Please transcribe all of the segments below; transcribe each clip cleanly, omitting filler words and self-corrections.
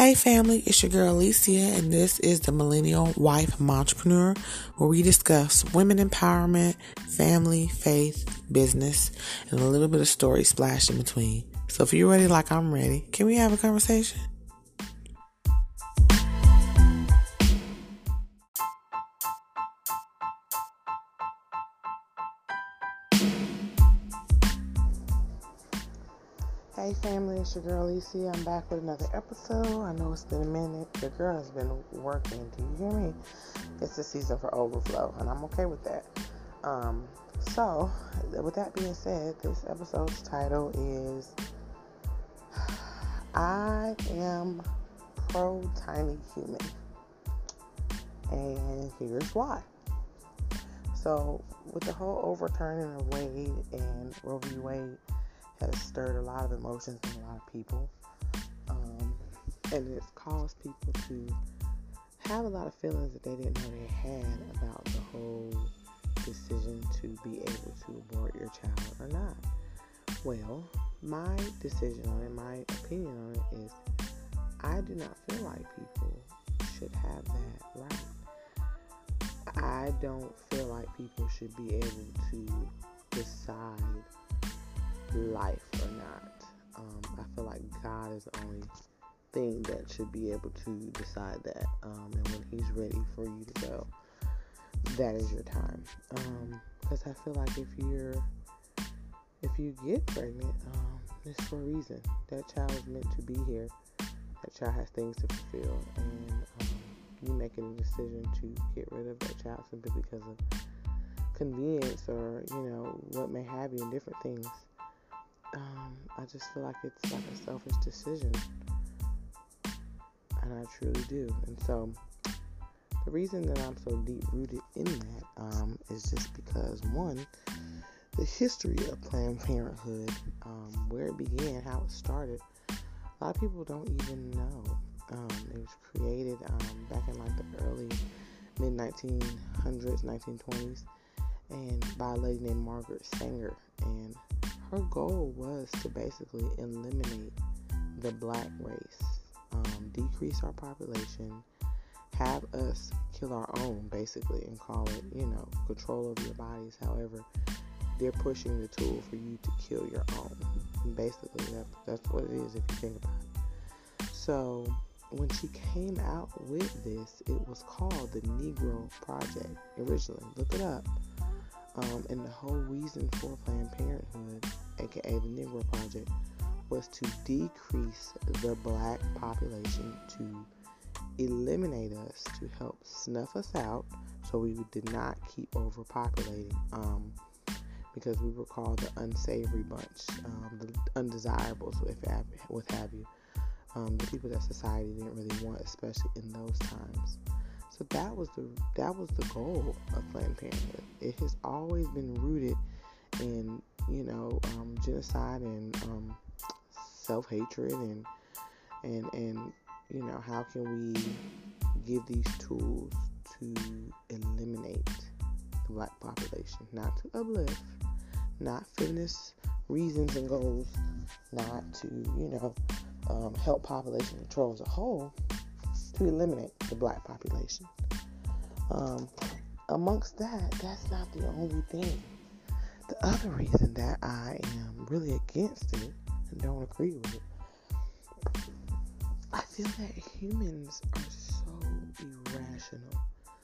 Hey family, it's your girl Alicia, and this is the Millennial Wife Entrepreneur, where we discuss women empowerment, family, faith, business, and a little bit of story splash in between. So if you're ready like I'm ready, can we have a conversation? Hey family, it's your girl Alicia. I'm back with another episode. I know it's been a minute. Your girl has been working. Do you hear me? It's the season for overflow, and I'm okay with that. So, with that being said, this episode's title is I Am Pro Tiny Human. And here's why. So, with the whole overturning of Wade and Roe v. Wade has stirred a lot of emotions in a lot of people. And it's caused people to have a lot of feelings that they didn't know they had about the whole decision to be able to abort your child or not. Well, my decision on it, my opinion on it is I do not feel like people should have that right. I don't feel like people should be able to decide life or not. I feel like God is the only thing that should be able to decide that. And when He's ready for you to go, that is your time. Because I feel like if you get pregnant, it's for a reason. That child is meant to be here. That child has things to fulfill, and you making a decision to get rid of that child simply because of convenience or what may have you, and different things. I just feel like it's like a selfish decision, and I truly do. And so the reason that I'm so deep rooted in that is just because, one, the history of Planned Parenthood, where it began, how it started, a lot of people don't even know. It was created back in like the early mid-1900s, 1920s, and by a lady named Margaret Sanger. And her goal was to basically eliminate the black race, decrease our population, have us kill our own, basically, and call it, control over your bodies. However, they're pushing the tool for you to kill your own. And basically, that's what it is if you think about it. So, when she came out with this, it was called the Negro Project originally. Look it up. And the whole reason for Planned Parenthood, aka the Negro Project, was to decrease the black population, to eliminate us, to help snuff us out so we did not keep overpopulating, because we were called the unsavory bunch, the undesirables, what have you, the people that society didn't really want, especially in those times. So that was the goal of Planned Parenthood. It has always been rooted in genocide and self-hatred and how can we give these tools to eliminate the black population, not to uplift, not feminist reasons and goals, not to help population control as a whole, to eliminate the black population. Amongst that's not the only thing. The other reason that I am really against it and don't agree with it, I feel that humans are so irrational.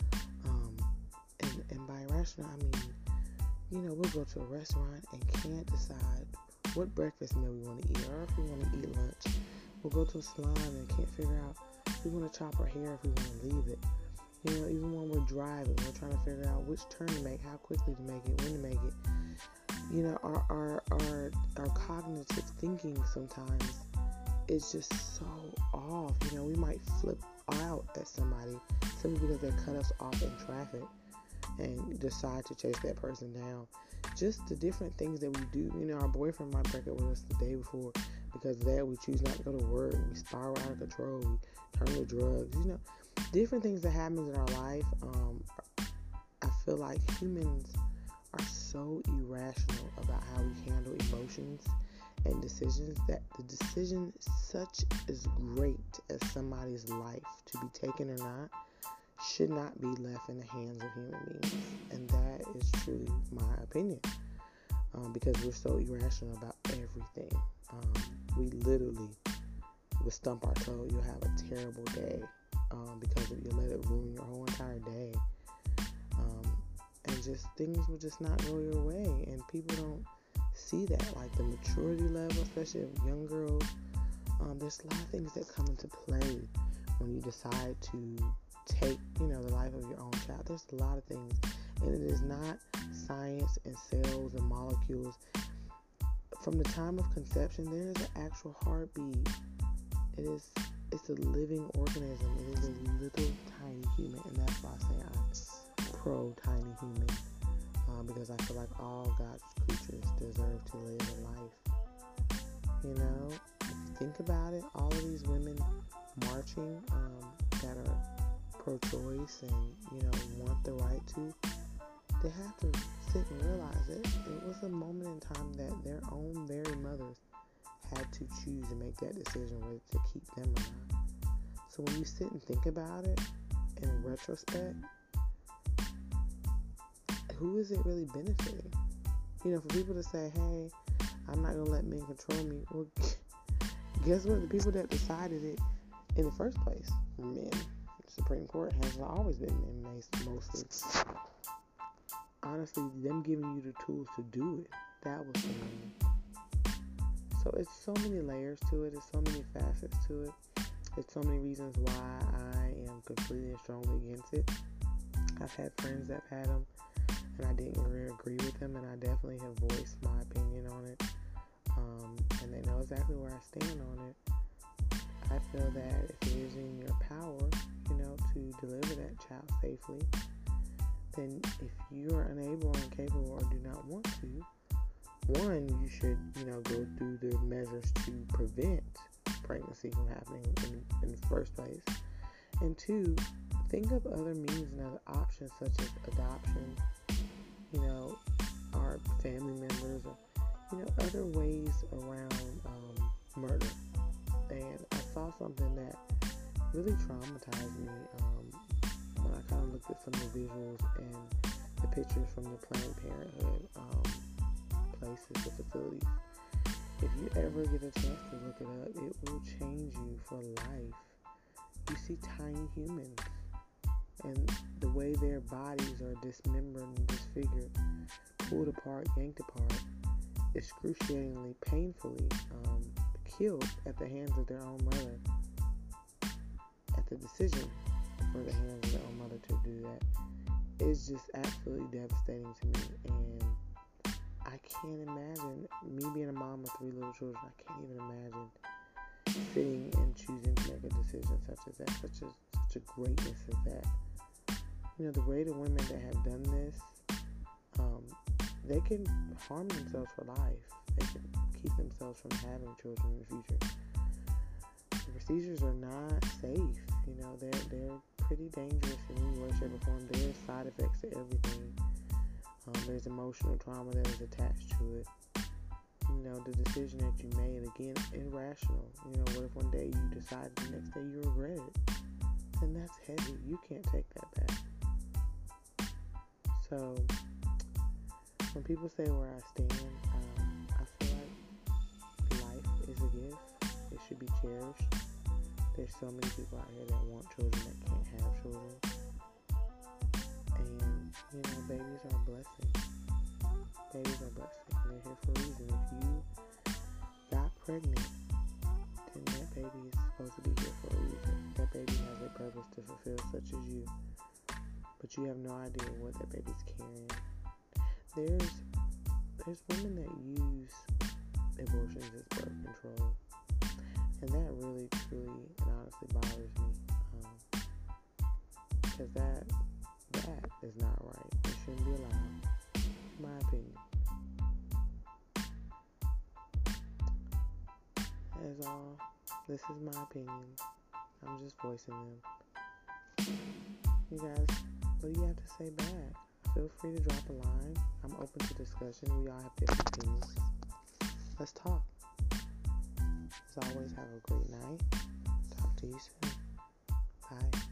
And by irrational, I mean, we'll go to a restaurant and can't decide what breakfast meal we want to eat, or if we want to eat lunch. We'll go to a salon and can't figure out if we want to chop our hair, if we want to leave it. Even when we're driving, we're trying to figure out which turn to make, how quickly to make it, when to make it. Our cognitive thinking sometimes is just so off. We might flip out at somebody simply because they cut us off in traffic and decide to chase that person down. Just the different things that we do. Our boyfriend might break up with us the day before because of that. We choose not to go to work. We spiral out of control. We turn to drugs. Different things that happen in our life. I feel like humans are so irrational about how we handle emotions and decisions, that the decision such as great as somebody's life to be taken or not should not be left in the hands of human beings. And that is truly my opinion, because we're so irrational about everything. We literally would stump our toe. You'll have a terrible day because if you let it ruin your whole entire day, and just things will just not go your way. And people don't see that, like the maturity level, especially of young girls. There's a lot of things that come into play when you decide to take, the life of your own child. There's a lot of things, and it is not science and cells and molecules. From the time of conception, there is an actual heartbeat. It's a living organism. It is a little tiny human, and that's why I say I'm pro tiny human, because I feel like all God's creatures deserve to live a life. If you think about it, all of these women marching that are pro-choice and want the right to, they have to sit and realize it was a moment in time that their own very mothers had to choose and make that decision whether to keep them or not. So when you sit and think about it in retrospect, who is it really benefiting? For people to say, hey, I'm not going to let men control me. Well, guess what? The people that decided it in the first place were men. The Supreme Court has always been men, mostly. Honestly, them giving you the tools to do it, that was the men. So it's so many layers to it. There's so many facets to it. There's so many reasons why I am completely and strongly against it. I've had friends that have had them, and I didn't really agree with them, and I definitely have voiced my opinion on it. And they know exactly where I stand on it. I feel that if it is in your power, to deliver that child safely, then if you are unable or incapable or do not want to, one, you should, go through the measures to prevent pregnancy from happening in the first place. And two, think of other means and other options such as adoption, our family members, or, other ways around murder. And I saw something that really traumatized me when I kind of looked at some of the visuals and the pictures from the Planned Parenthood places, the facilities. If you ever get a chance to look it up, it will change you for life. You see tiny humans, and the way their bodies are dismembered and disfigured, pulled apart, yanked apart, excruciatingly, painfully killed at the hands of their own mother, at the decision for the hands of their own mother to do that, is just absolutely devastating to me. And I can't imagine, me being a mom of 3 little children, I can't even imagine sitting and choosing to make a decision such as that, such a greatness as that. The rate of women that have done this, they can harm themselves for life. They can keep themselves from having children in the future. The procedures are not safe. They're pretty dangerous in any way, shape, or form. There's side effects to everything. There's emotional trauma that is attached to it. The decision that you made, again, irrational. What if one day you decide, the next day you regret it? And that's heavy. You can't take that back. So, when people say where I stand, I feel like life is a gift. It should be cherished. There's so many people out here that want children that can't have children. And, babies are a blessing. Babies are a blessing. And they're here for a reason. If you got pregnant, then that baby is supposed to be here for a reason. That baby has a purpose to fulfill, such as you. But you have no idea what that baby's carrying. There's women that use abortions as birth control. And that really, truly, and honestly bothers me. Because that is not right. It shouldn't be allowed. In my opinion. That is all. This is my opinion. I'm just voicing them. You guys, what do you have to say back? Feel free to drop a line. I'm open to discussion. We all have different opinions. Let's talk. always, have a great night. Talk to you soon. Bye.